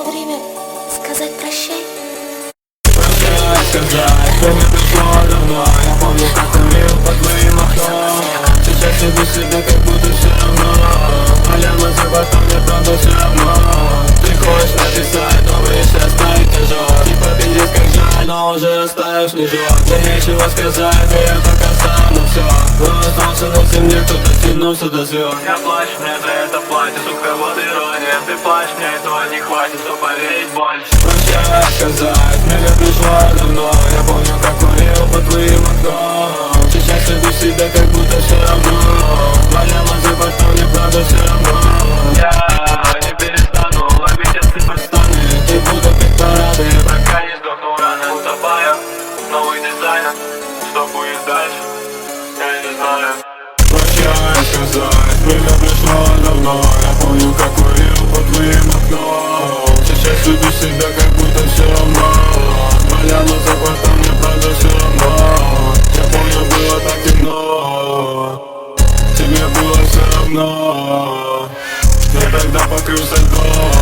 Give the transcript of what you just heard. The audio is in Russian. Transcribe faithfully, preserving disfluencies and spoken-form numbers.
время сказать прощай. Прощай сказать, время пришло давно. Я помню, как курил под твоим окном. Сейчас иду себя, как будто все равно. Моя за бортом, мне правда все равно. Ты хочешь написать новый, если оставить тяжело. Типа пиздец как жаль, но уже растаял снежок. Мне нечего сказать, и я пока сам на все. Но остался на земле, кто-то тянулся до звезд. Я плачу, мне за это платят, сука, вот ирония. Ты плачешь, мне этого не хватит, чтобы поверить больше. Прощай сказать, время пришло давно. Я помню, как курил под твоим окном. Сейчас иду себя, как будто все равно. Моя за бортом, мне правда все равно. Я не перестану ловить от циферстаны. И буду пить парады, пока не сдохну рано. Утопаю, новый дизайн. Что будет дальше, я не знаю. Прощай сказать, время пришло давно. Я помню, как курил под твоим окном. Сейчас иду себя, как будто все равно. Моя за бортом, мне правда все равно. Я помню, было так темно. Тебе было все равно. Я тогда покрылся льдом.